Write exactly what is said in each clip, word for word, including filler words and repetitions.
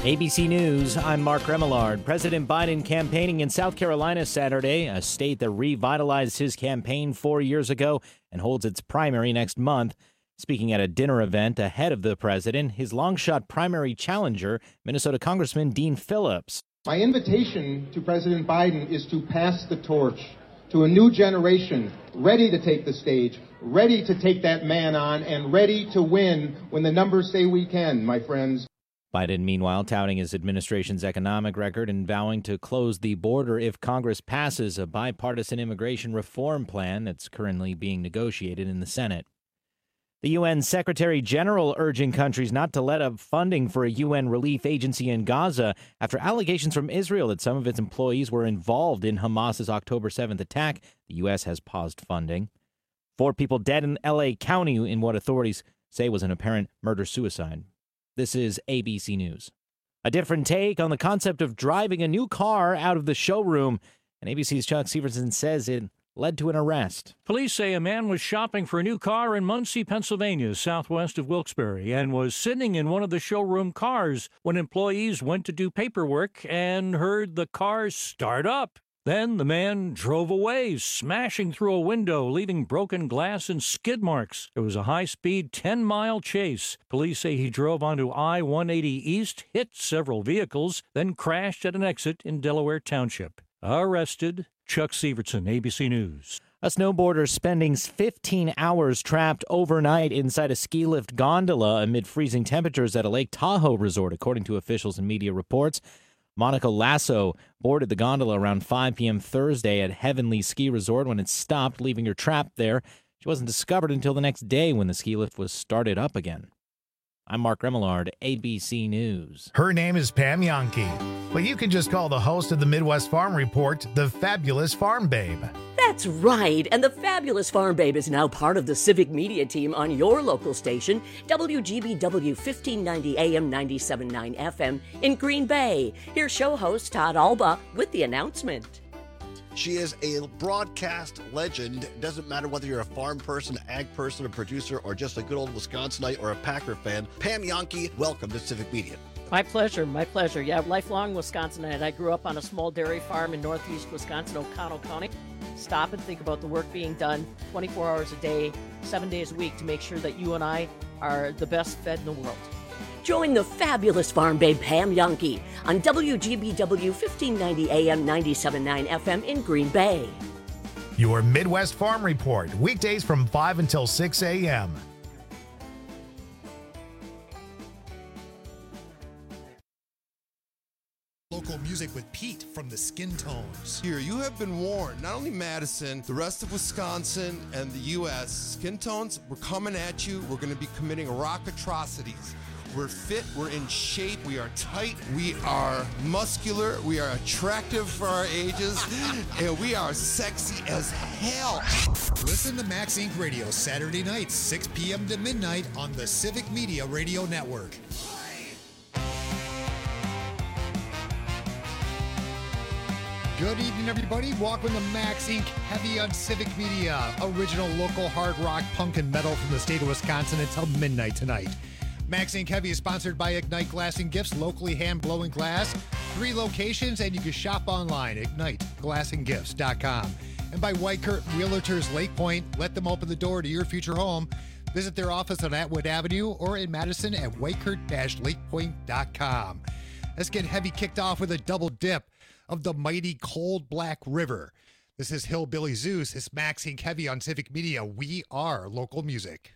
A B C News, I'm Mark Remillard. President Biden campaigning in South Carolina Saturday, a state that revitalized his campaign four years ago and holds its primary next month. Speaking at a dinner event ahead of the president, his long-shot primary challenger, Minnesota Congressman Dean Phillips. My invitation to President Biden is to pass the torch to a new generation ready to take the stage, ready to take that man on, and ready to win when the numbers say we can, my friends. Biden, meanwhile, touting his administration's economic record and vowing to close the border if Congress passes a bipartisan immigration reform plan that's currently being negotiated in the Senate. The U N Secretary General urging countries not to let up funding for a U N relief agency in Gaza after allegations from Israel that some of its employees were involved in Hamas's October seventh attack. The U S has paused funding. Four people dead in L A County in what authorities say was an apparent murder-suicide. This is A B C News. A different take on the concept of driving a new car out of the showroom. And A B C's Chuck Severson says it led to an arrest. Police say a man was shopping for a new car in Muncie, Pennsylvania, southwest of Wilkes-Barre, and was sitting in one of the showroom cars when employees went to do paperwork and heard the car start up. Then the man drove away, smashing through a window, leaving broken glass and skid marks. It was a high-speed ten-mile chase. Police say he drove onto I one eighty East, hit several vehicles, then crashed at an exit in Delaware Township. Arrested, Chuck Severson, A B C News. A snowboarder spending fifteen hours trapped overnight inside a ski lift gondola amid freezing temperatures at a Lake Tahoe resort, according to officials and media reports. Monica Lasso boarded the gondola around five p.m. Thursday at Heavenly Ski Resort when it stopped, leaving her trapped there. She wasn't discovered until the next day when the ski lift was started up again. I'm Mark Remillard, A B C News. Her name is Pam Yankee, but you can just call the host of the Midwest Farm Report the Fabulous Farm Babe. That's right, and the Fabulous Farm Babe is now part of the Civic Media team on your local station, W G B W fifteen ninety A M ninety-seven point nine F M in Green Bay. Here's show host Todd Alba with the announcement. She is a broadcast legend. Doesn't matter whether you're a farm person, ag person, a producer, or just a good old Wisconsinite or a Packer fan. Pam Yankee, welcome to Civic Media. My pleasure, my pleasure. Yeah, lifelong Wisconsinite. I grew up on a small dairy farm in northeast Wisconsin, O'Connell County. Stop and think about the work being done twenty-four hours a day, seven days a week to make sure that you and I are the best fed in the world. Join the Fabulous Farm Babe Pam Yankee on W G B W fifteen ninety A M ninety-seven point nine F M in Green Bay. Your Midwest Farm Report, weekdays from five until six a.m. Local music with Pete from the Skin Tones. Here, you have been warned. Not only Madison, the rest of Wisconsin and the U S Skin Tones, we're coming at you. We're going to be committing rock atrocities. We're fit, we're in shape, we are tight, we are muscular, we are attractive for our ages, and we are sexy as hell. Listen to Max Inc Radio Saturday nights, six p.m. to midnight on the Civic Media Radio Network. Good evening, everybody. Welcome to Max Incorporated. Heavy on Civic Media. Original local hard rock, punk, and metal from the state of Wisconsin until midnight tonight. Max Incorporated. Heavy is sponsored by Ignite Glass and Gifts, locally hand-blowing glass. Three locations, and you can shop online, ignite glass and gifts dot com. And by White Curtain Realtors Lake Point. Let them open the door to your future home. Visit their office on Atwood Avenue or in Madison at white curtain dash lake point dot com. Let's get Heavy kicked off with a double dip of the mighty Cold Black River. This is Hillbilly Zeus. It's Max Incorporated. Heavy on Civic Media. We are local music.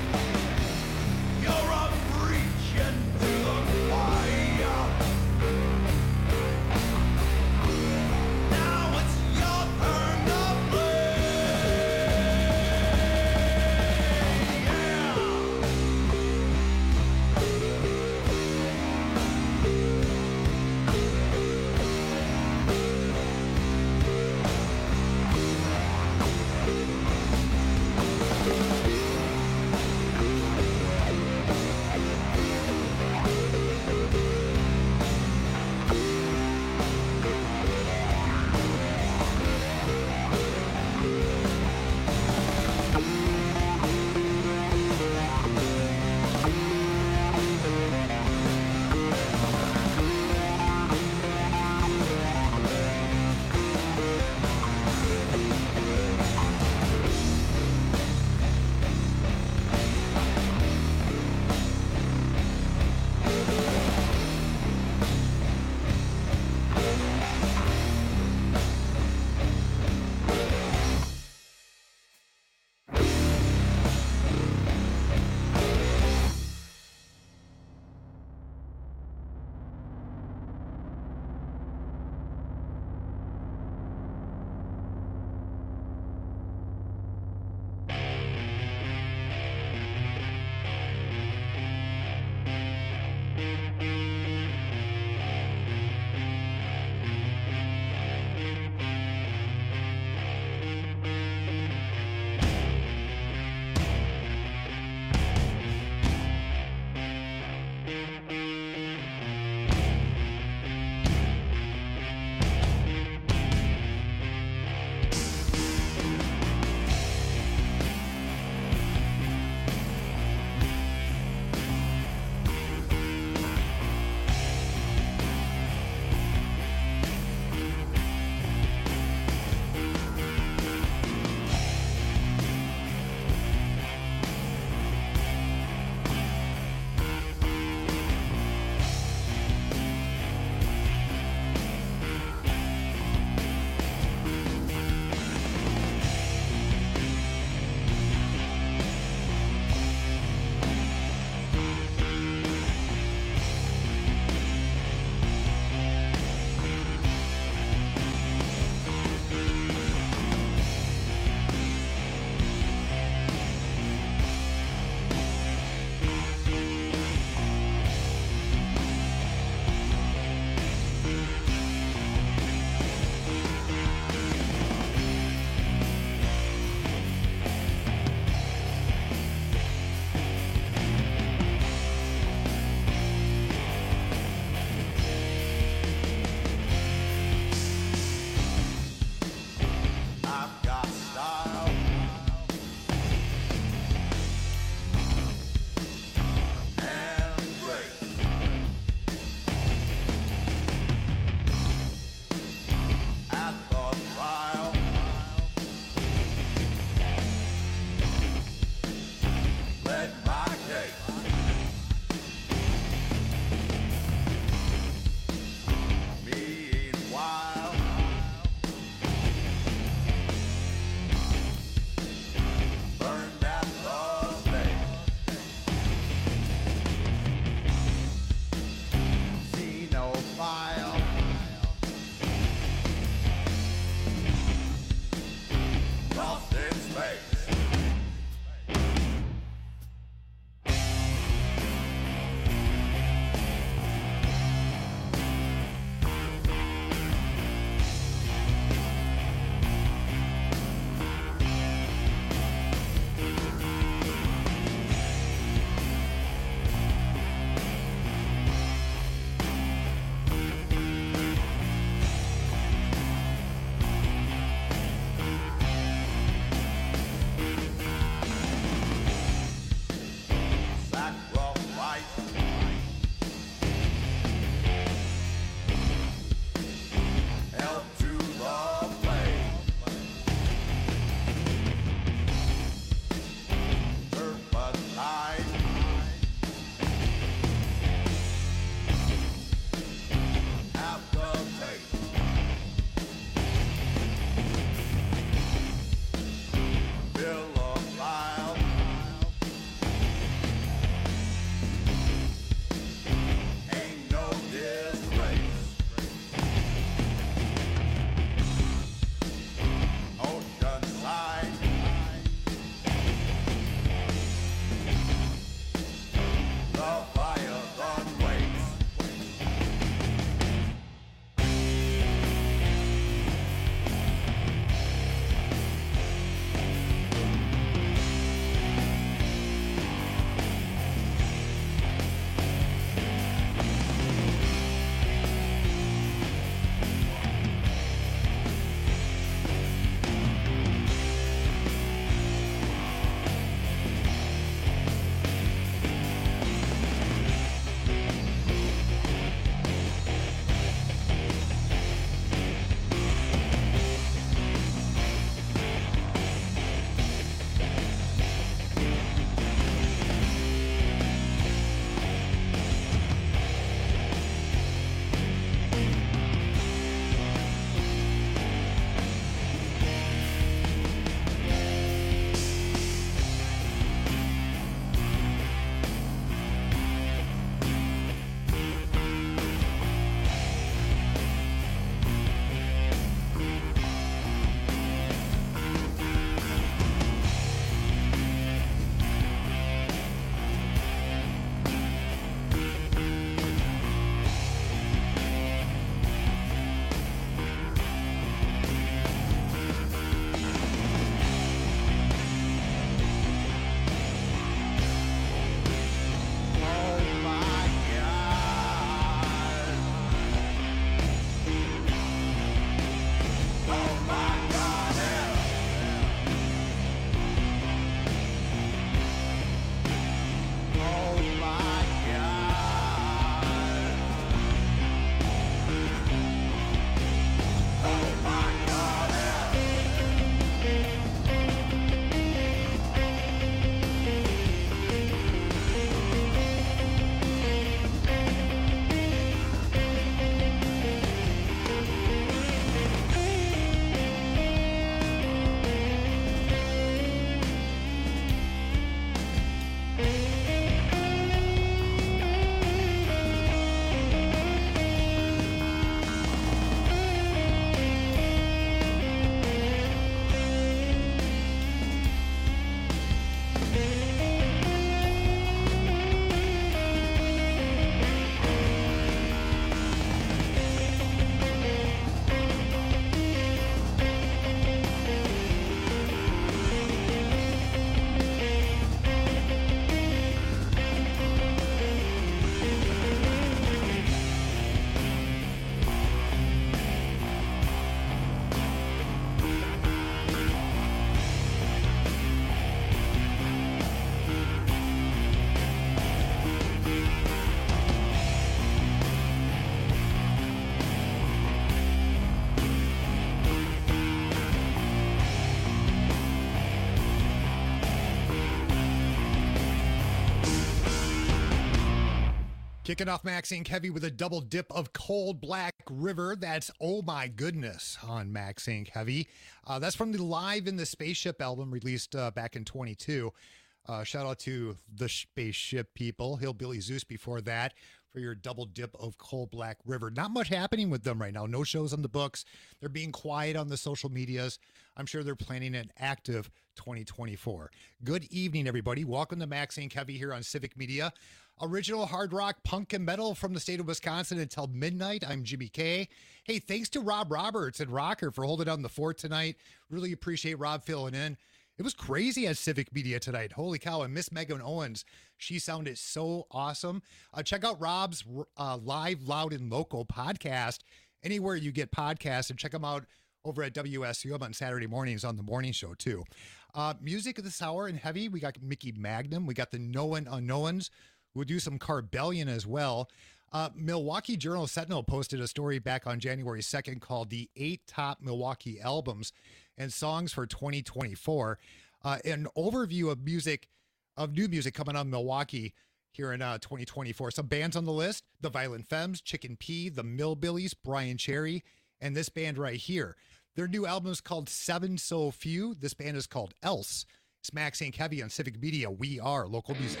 Kicking off Maxine Heavy with a double dip of Cold Black River. That's Oh My Goodness on Maxine Heavy. Uh, that's from the Live in the Spaceship album released uh, back in twenty-two. Uh, shout out to the Spaceship people, Hillbilly Zeus before that, for your double dip of Cold Black River. Not much happening with them right now. No shows on the books. They're being quiet on the social medias. I'm sure they're planning an active twenty twenty-four. Good evening, everybody. Welcome to Maxine Heavy here on Civic Media. Original hard rock, punk, and metal from the state of Wisconsin until midnight. I'm Jimmy K. Hey, thanks to Rob Roberts and Rocker for holding down the fort tonight. Really appreciate Rob filling in. It was crazy at Civic Media tonight. Holy cow. And Miss Megan Owens, she sounded so awesome. Uh, check out Rob's uh, Live, Loud, and Local podcast anywhere you get podcasts, and check them out over at W S U M on Saturday mornings on the morning show, too. Uh, music of this hour and heavy, we got Mickey Magnum. We got the Known Unknowns. We'll do some Carbellion as well. Uh, Milwaukee Journal Sentinel posted a story back on January second called The Eight Top Milwaukee Albums and Songs for twenty twenty-four. Uh, an overview of music, of new music coming out of Milwaukee here in uh, twenty twenty-four. Some bands on the list: The Violent Femmes, Chicken Pea, The Millbillies, Brian Cherry, and this band right here. Their new album is called Seven So Few. This band is called Else. It's Maxine Heavy on Civic Media. We are local music.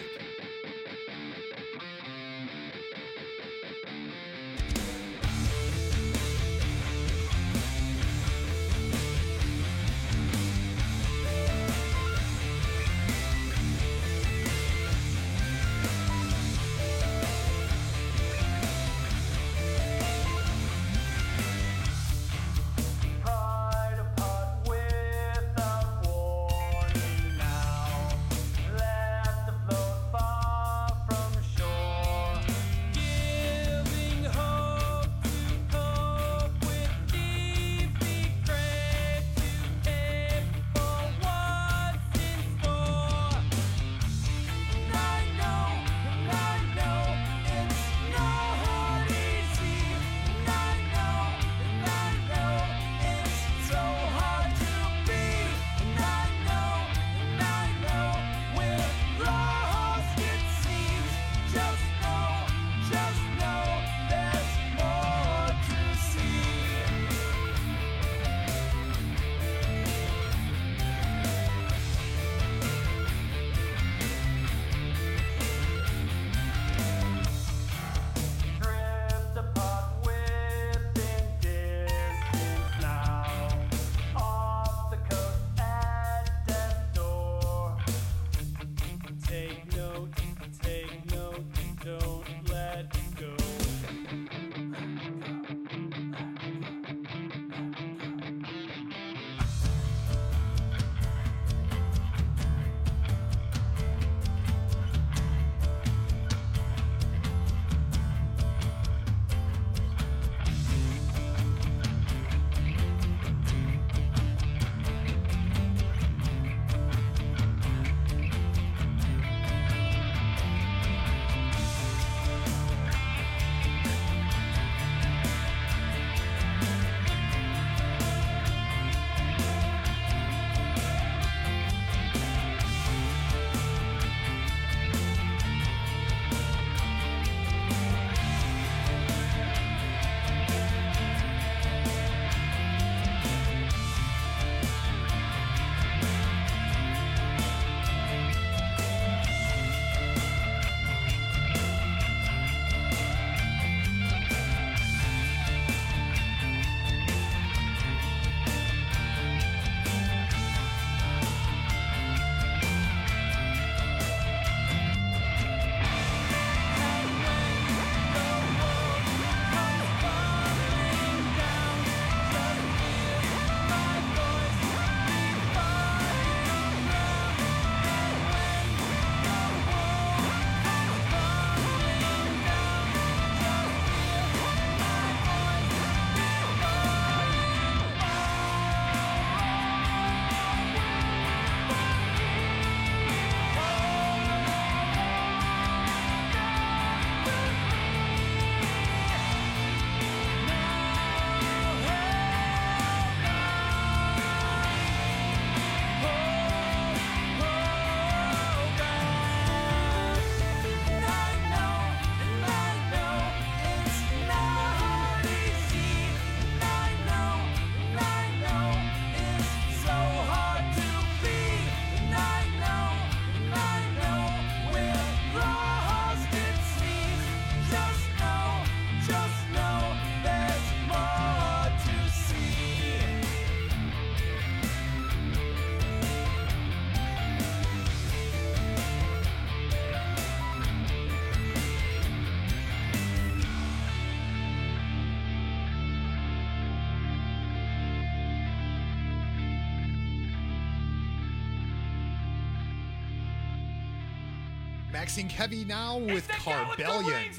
Without warning now, left afloat. Maxine Heavy now with Carbellion.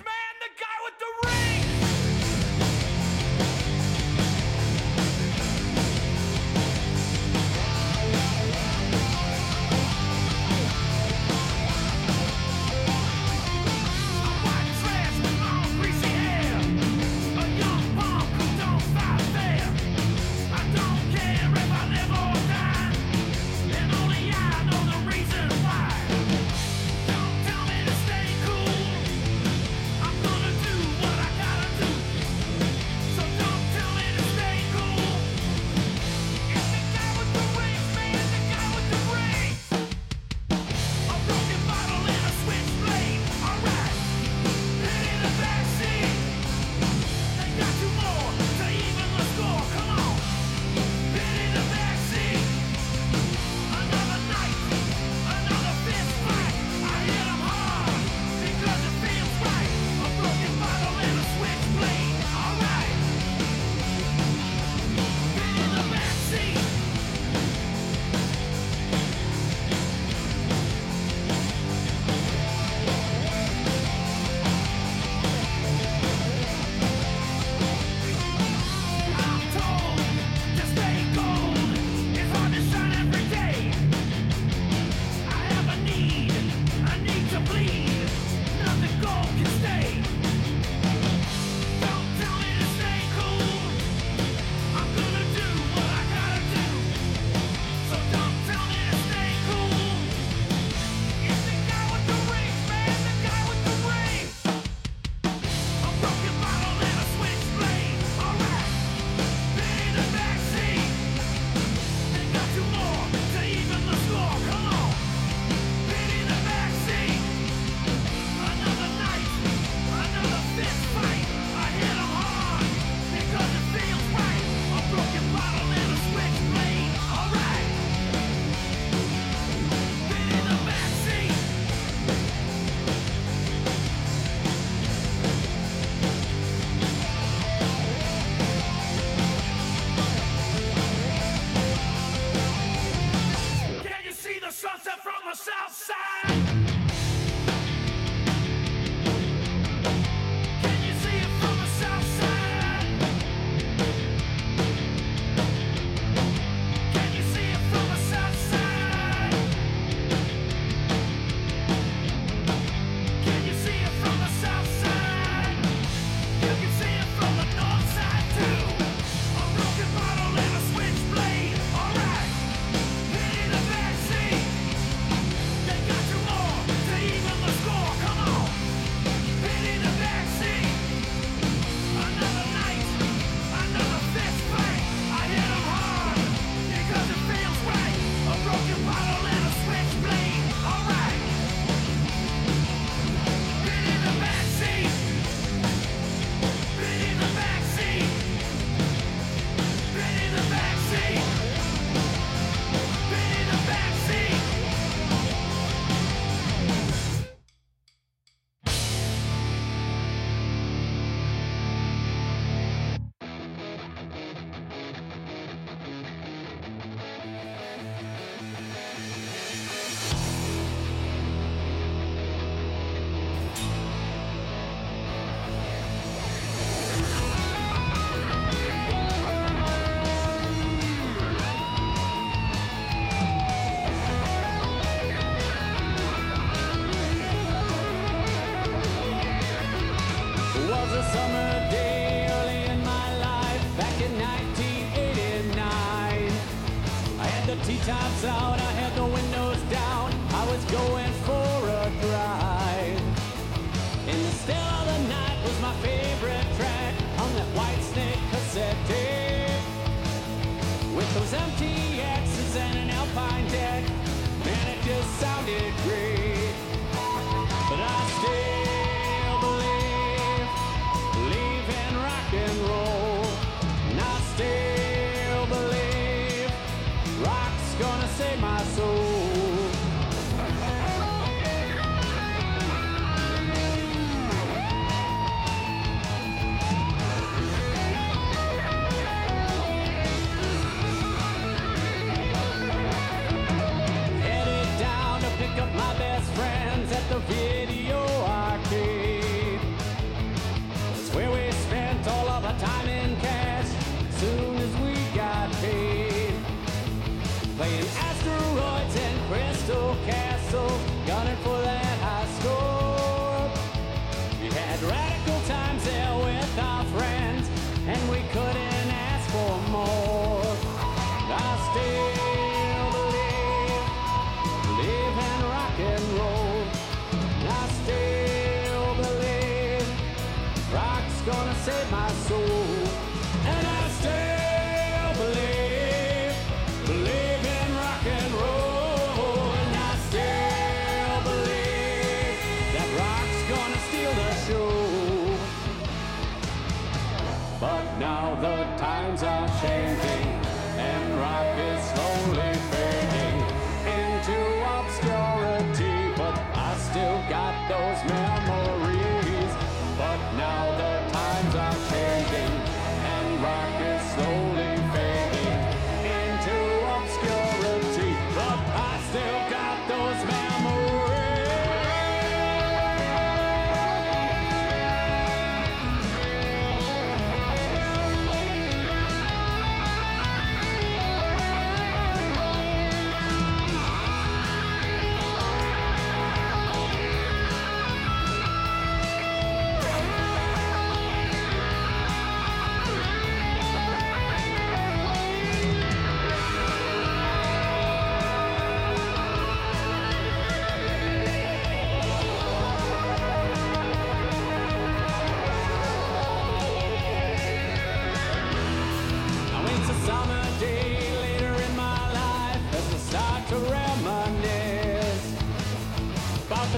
Tops out, I had the windows down, I was going for a drive. In the still of the night was my favorite track on that White Snake cassette tape. With those M T X's and an Alpine deck, man, it just sounded great. But I still believe, believe in rock and roll. And I still believe rock's gonna save my soul. Headed down to pick up my best friends at the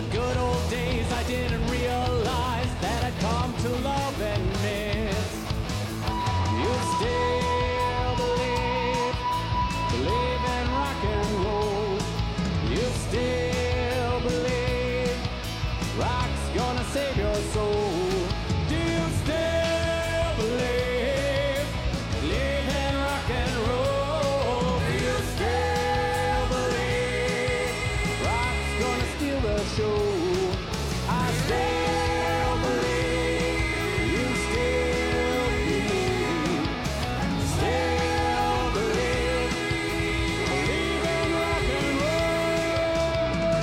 the good old days I didn't realize that I'd come to love and miss. You still believe, believe in rock and roll. You still believe rock's gonna save your soul. Do you still believe, believe in rock and roll? Do you still believe rock's gonna steal the show? I still believe, you still believe, still believe, believe in rock and roll.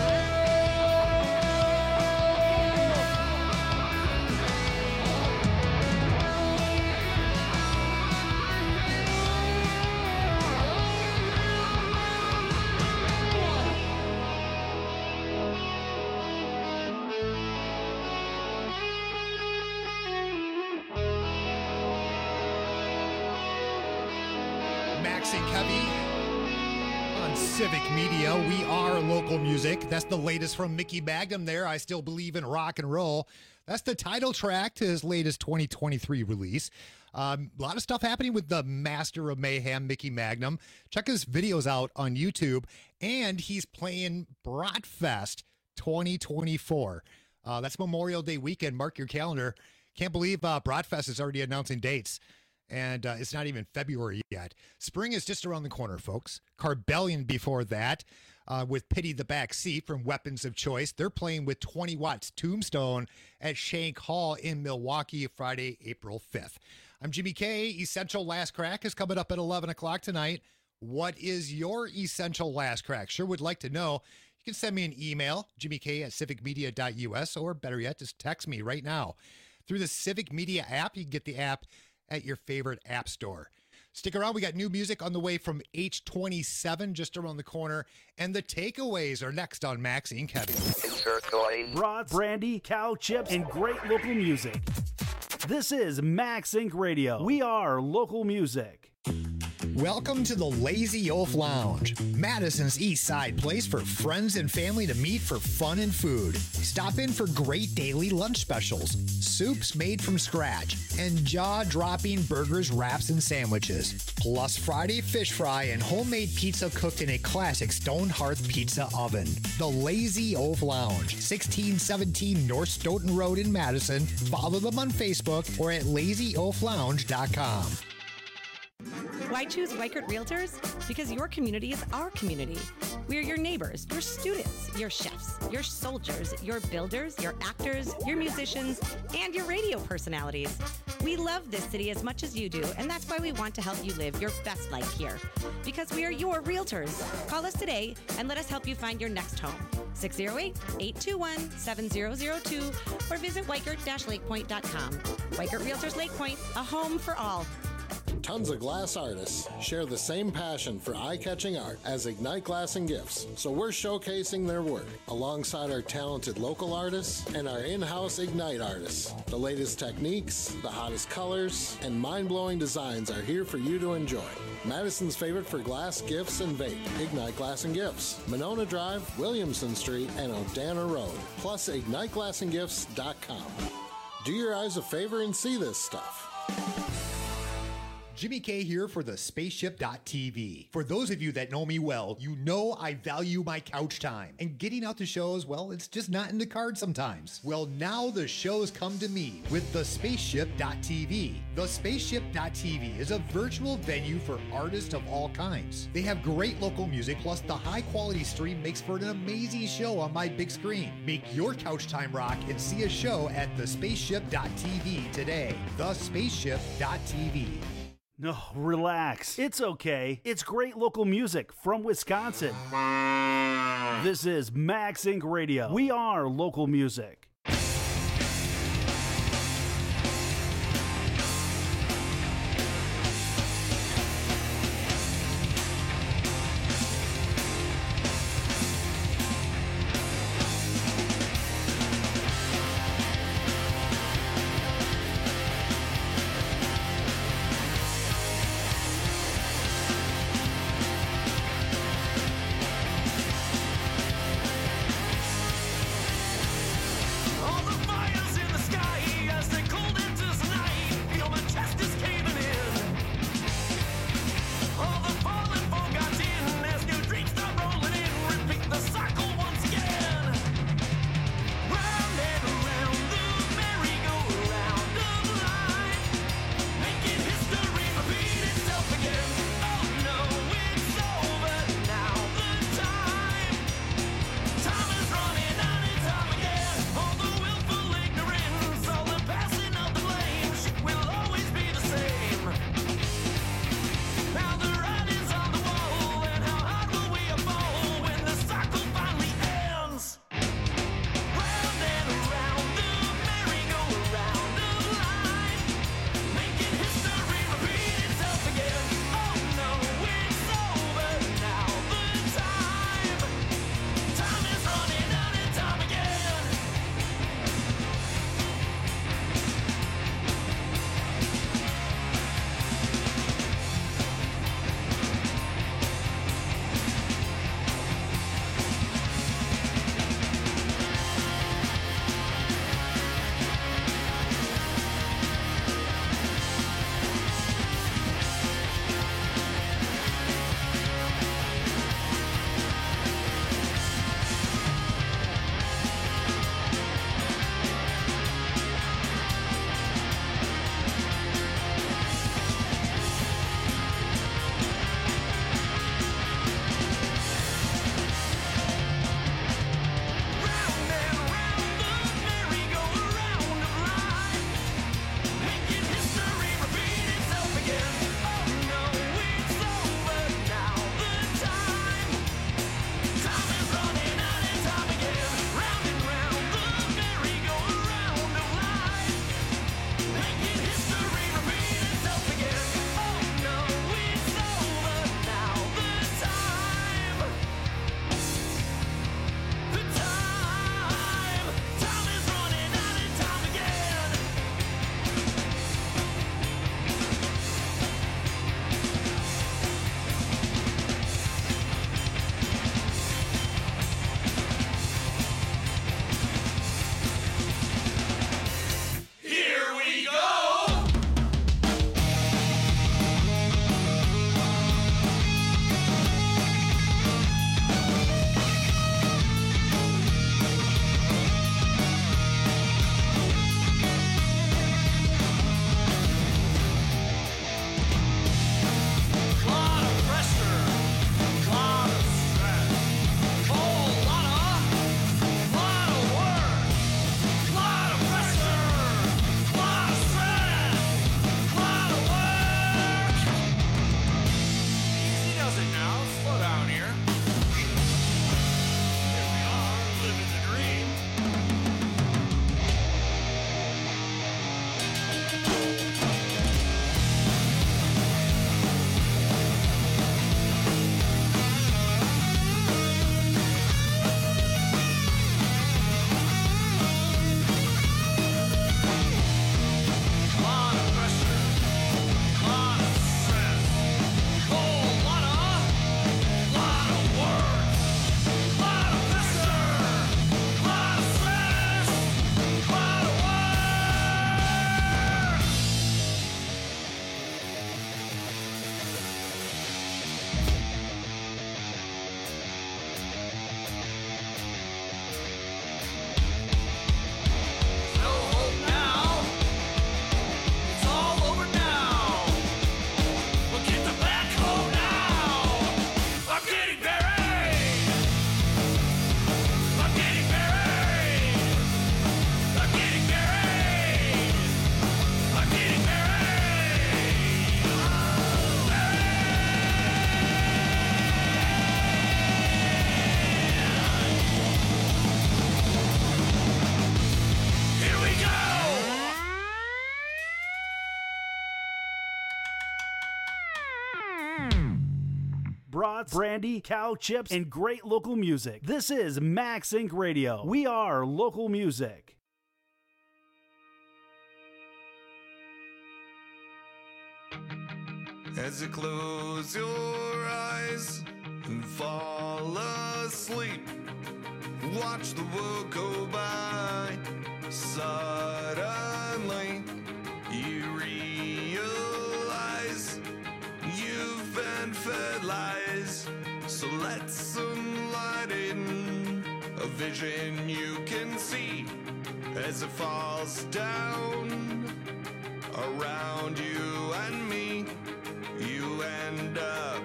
Max and Kevy on Civic Media. We are local music. That's the latest from Mickey Magnum there. I Still Believe in Rock and Roll. That's the title track to his latest twenty twenty-three release. Um, a lot of stuff happening with the Master of Mayhem, Mickey Magnum. Check his videos out on YouTube. And he's playing Bratfest twenty twenty-four. Uh, that's Memorial Day weekend. Mark your calendar. Can't believe uh, Bratfest is already announcing dates. And uh, it's not even February yet. Spring is just around the corner, folks. Carbellion before that, uh, with Pity the Backseat from Weapons of Choice. They're playing with twenty watts Tombstone at Shank Hall in Milwaukee, Friday, April fifth. I'm Jimmy K. Essential Last Crack is coming up at eleven o'clock tonight. What is your Essential Last Crack? Sure would like to know. You can send me an email, jimmyk at civicmedia dot u s, or better yet, just text me right now. Through the Civic Media app, you can get the app at your favorite app store. Stick around. We got new music on the way from H twenty-seven just around the corner. And the takeaways are next on Maxine Kevy. Insert coin. Brats, brandy, cow chips, and great local music. This is Max Incorporated. Radio. We are local music. Welcome to the Lazy Oaf Lounge, Madison's East Side place for friends and family to meet for fun and food. Stop in for great daily lunch specials, soups made from scratch, and jaw-dropping burgers, wraps, and sandwiches. Plus Friday fish fry and homemade pizza cooked in a classic stone hearth pizza oven. The Lazy Oaf Lounge, sixteen seventeen North Stoughton Road in Madison. Follow them on Facebook or at lazy oaf lounge dot com. Why choose Weichert Realtors? Because your community is our community. We are your neighbors, your students, your chefs, your soldiers, your builders, your actors, your musicians, and your radio personalities. We love this city as much as you do, and that's why we want to help you live your best life here. Because we are your realtors. Call us today and let us help you find your next home. six oh eight, eight two one, seven oh oh two or visit weichert dash lakepoint dot com. Weichert Realtors Lake Point, a home for all. Tons of glass artists share the same passion for eye-catching art as Ignite Glass and Gifts, so we're showcasing their work alongside our talented local artists and our in-house Ignite artists. The latest techniques, the hottest colors, and mind-blowing designs are here for you to enjoy. Madison's favorite for glass, gifts, and vape, Ignite Glass and Gifts, Monona Drive, Williamson Street, and Odana Road, plus ignite glass and gifts dot com. Do your eyes a favor and see this stuff. Jimmy K here for the spaceship dot t v. For those of you that know me well, you know I value my couch time. And getting out to shows, well, it's just not in the cards sometimes. Well, now the shows come to me with the spaceship dot t v. The spaceship dot t v is a virtual venue for artists of all kinds. They have great local music, plus the high quality stream makes for an amazing show on my big screen. Make your couch time rock and see a show at the spaceship dot t v today. the spaceship dot t v. No, relax. It's okay. It's great local music from Wisconsin. This is Max Incorporated. Radio. We are local music. brats, brandy, cow chips, and great local music. This is Max Inc Radio. We are local music. As you close your eyes and fall asleep, watch the world go by. Suddenly, you realize you've been fed lies. So let some light in, a vision you can see as it falls down around you and me. You end up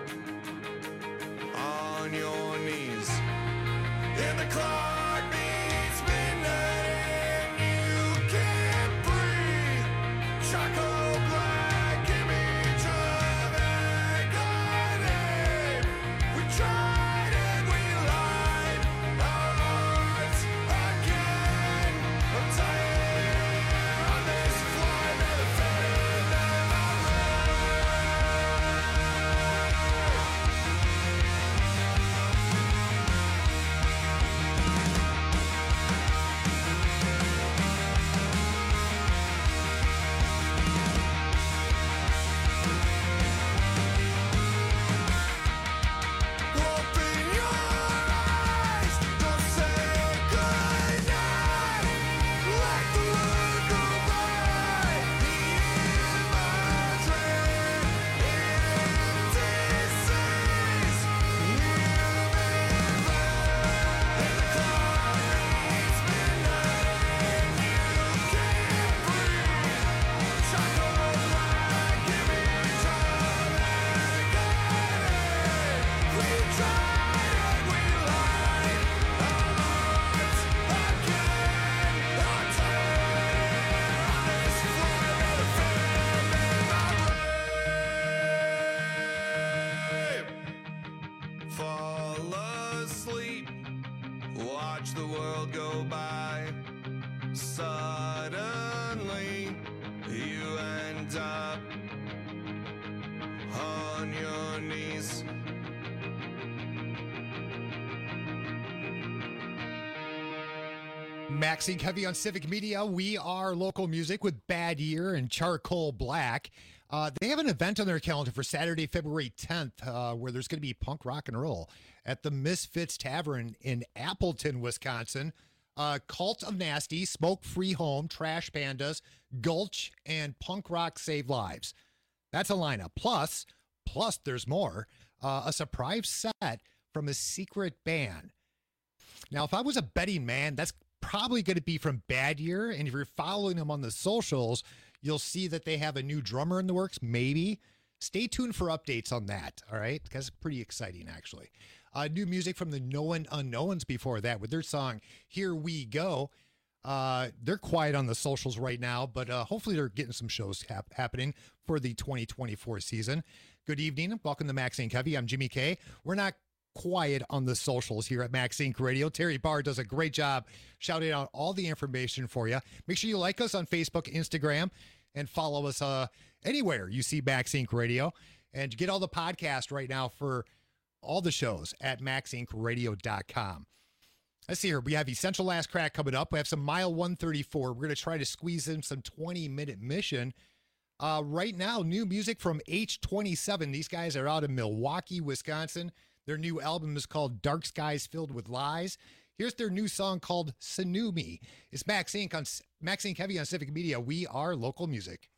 on your knees, and the clock beats midnight and you can't breathe. Charcoal black image of agony. We tried and we lied our hearts again. I'm tired on this flight of the fate that I fall asleep, watch the world go by. Suddenly, you end up on your knees. Max Inc Heavy on Civic Media. We are local music with Bad Year and Charcoal Black. Uh, they have an event on their calendar for Saturday, February tenth, uh, where there's going to be punk rock and roll at the Misfits Tavern in Appleton, Wisconsin. Uh, Cult of Nasty, Smoke Free Home, Trash Pandas, Gulch, and Punk Rock Save Lives. That's a lineup. Plus, plus there's more. Uh, a surprise set from a secret band. Now, if I was a betting man, that's probably going to be from Bad Year. And if you're following them on the socials, you'll see that they have a new drummer in the works, maybe. Stay tuned for updates on that, all right? Because it's pretty exciting, actually. Uh, new music from the Known Unknowns before that with their song, Here We Go. Uh, they're quiet on the socials right now, but uh, hopefully they're getting some shows hap- happening for the twenty twenty-four season. Good evening. Welcome to Max Inc Heavy. I'm Jimmy K. We're not quiet on the socials here at Max Inc Radio. Terry Barr does a great job shouting out all the information for you. Make sure you like us on Facebook, Instagram, and follow us uh, anywhere you see Max Inc Radio. And get all the podcasts right now for all the shows at max inc radio dot com. Let's see here. We have Essential Last Crack coming up. We have some Mile one thirty-four. We're going to try to squeeze in some twenty-minute mission. Uh, right now, new music from H twenty-seven. These guys are out in Milwaukee, Wisconsin. Their new album is called Dark Skies Filled with Lies. Here's their new song called Sanumi. It's Max Inc on Max Inc Heavy on Civic Media. We are local music.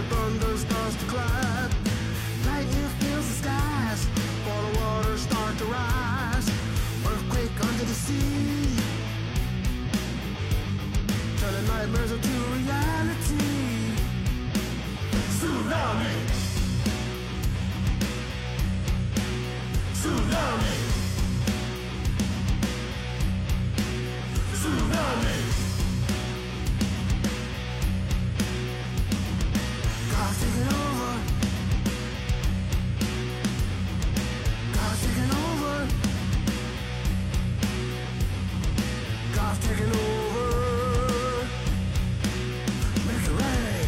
the thunder starts to clap. Lightning fills the skies, fall water start to rise. Earthquake under the sea, turning nightmares into reality. Tsunami, tsunami, tsunami. God's taking over. God's taking over. God's taking over. Make it rain.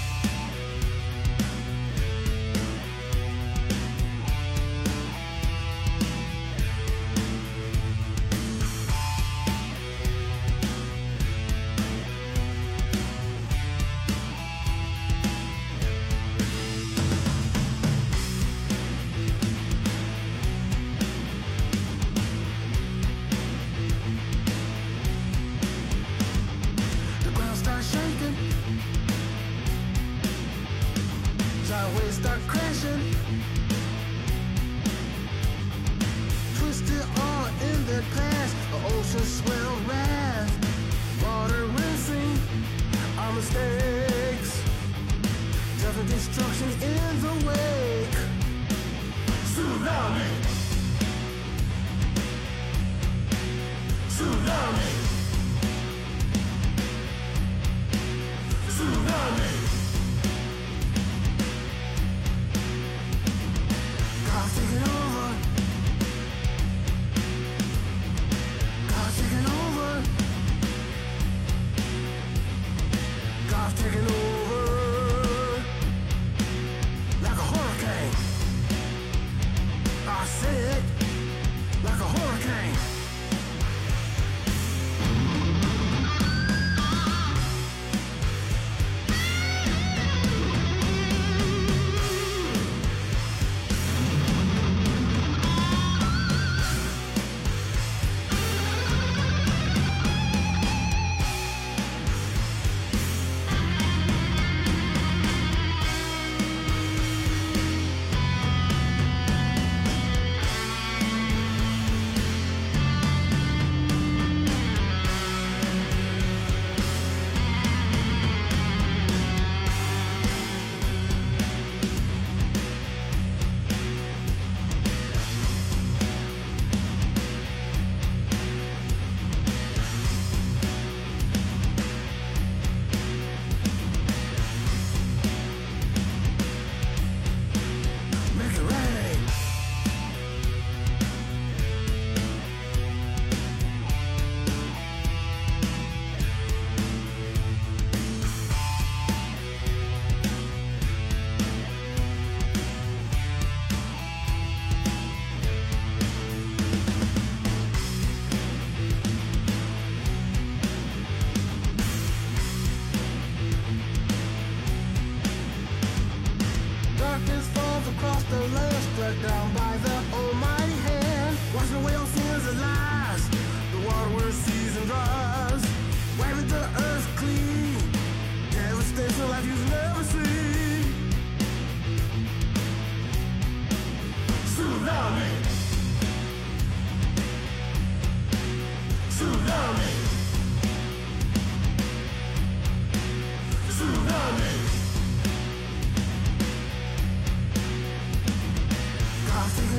The ground starts shaking. Sideways start crashing. Twisted all in their past. The ocean swell wrath. Water rinsing our mistakes. Death and destruction in the wake. Tsunami. Tsunami. Tsunami. God's taking over. God's taking over. God's taking over. Like a hurricane. I said, like a hurricane. Make it rain. Darkness falls across the land, struck down by the almighty hand. Washing away all sins and lies. The water where season dries. Wiping the earth clean. Devastation like you've never seen. Tsunami. Tsunami. Tsunami. God's taking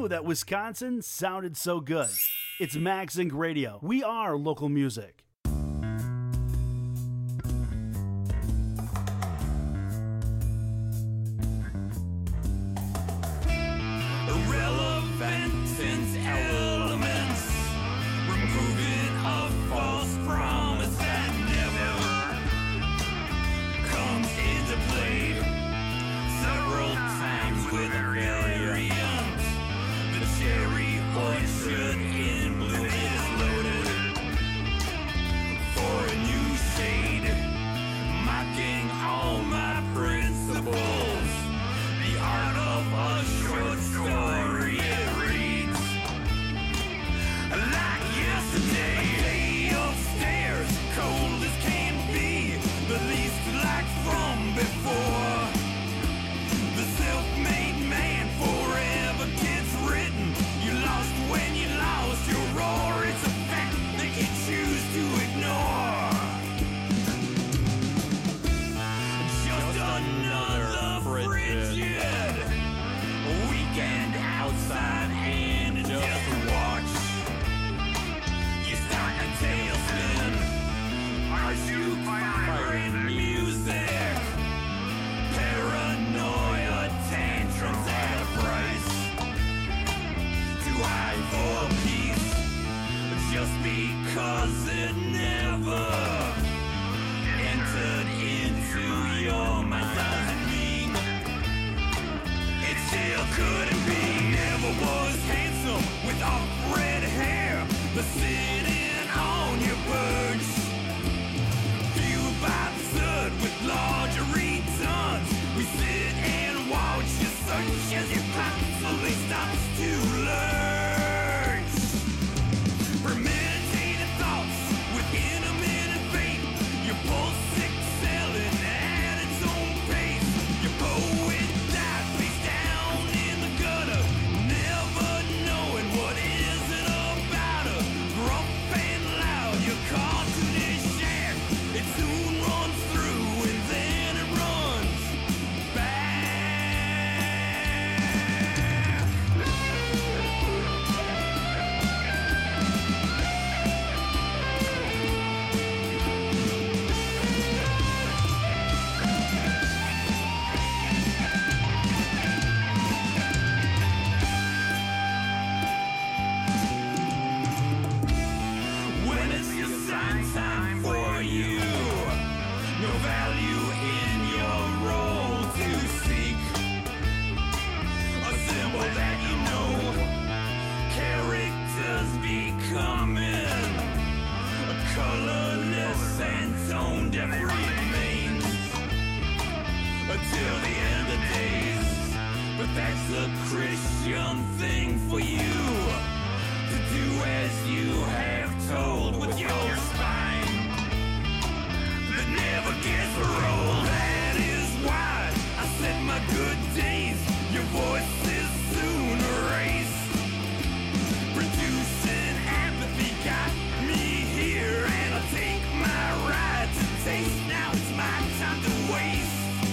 that Wisconsin sounded so good. It's MagZinc Radio. We are local music. Irrelevant sense elements, removing a false promise that never comes into play. Several times with a variant, the cherry orchard in blue is loaded for a new shade, mocking all my principles. The art of a short story, it reads like yesterday. Upstairs, cold as can be, the least like from before. The self-made man forever gets written. You lost when you lost your roar. It's a fact that you choose to ignore. Just another frigid weekend outside and just watch. You start a tailspin. Are you firing music? Paranoia tantrums at a price. Too high for peace, just because it never entered into your mind doesn't mean it still couldn't be. Never was handsome with off red hair, but sitting on your perch. Fueled by the sun with larger returns, we sit and watch you search as your constantly stops to lurch. Premeditated thoughts with intermittent fate. Your pulse excelling at its own pace. Your poet died face down in the gutter, never knowing what is it about her. Gruff and loud, your cartoon is shared. It soon runs through and then it runs back. When it's your sign time for you, no value in your role to seek a symbol that you know. Characters becoming a colorless and tone deaf remains until the end of days. But that's a Christian thing for you to do as you have told with your spine that never gets rolled. That is why I set my good days. Your voice is soon erased. Producing apathy got me here, and I'll take my ride to taste. Now it's my time to waste.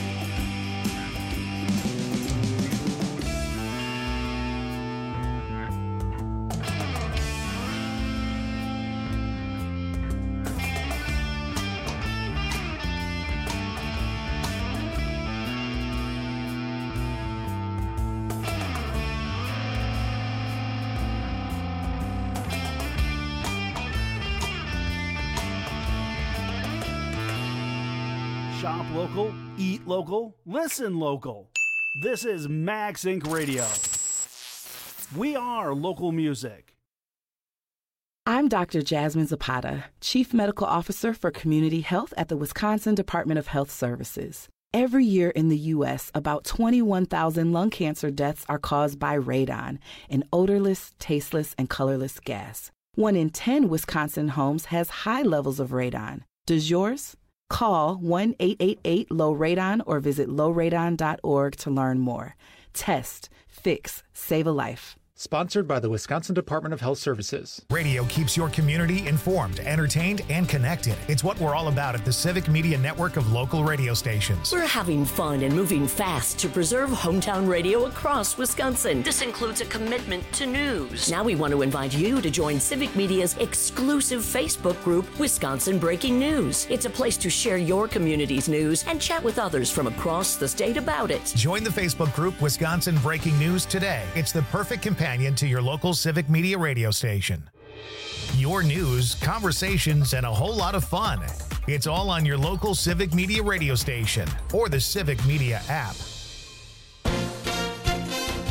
Shop local, eat local, listen local. This is MagZinc Radio. We are local music. I'm Doctor Jasmine Zapata, Chief Medical Officer for Community Health at the Wisconsin Department of Health Services. Every year in the U S, about twenty-one thousand lung cancer deaths are caused by radon, an odorless, tasteless, and colorless gas. One in ten Wisconsin homes has high levels of radon. Does yours? Call one eight eight eight low radon or visit low radon dot org to learn more. Test, fix, save a life. Sponsored by the Wisconsin Department of Health Services. Radio keeps your community informed, entertained, and connected. It's what we're all about at the Civic Media Network of local radio stations. We're having fun and moving fast to preserve hometown radio across Wisconsin. This includes a commitment to news. Now we want to invite you to join Civic Media's exclusive Facebook group, Wisconsin Breaking News. It's a place to share your community's news and chat with others from across the state about it. Join the Facebook group Wisconsin Breaking News today. It's the perfect companion to your local Civic Media radio station. Your news, conversations, and a whole lot of fun. It's all on your local Civic Media radio station or the Civic Media app.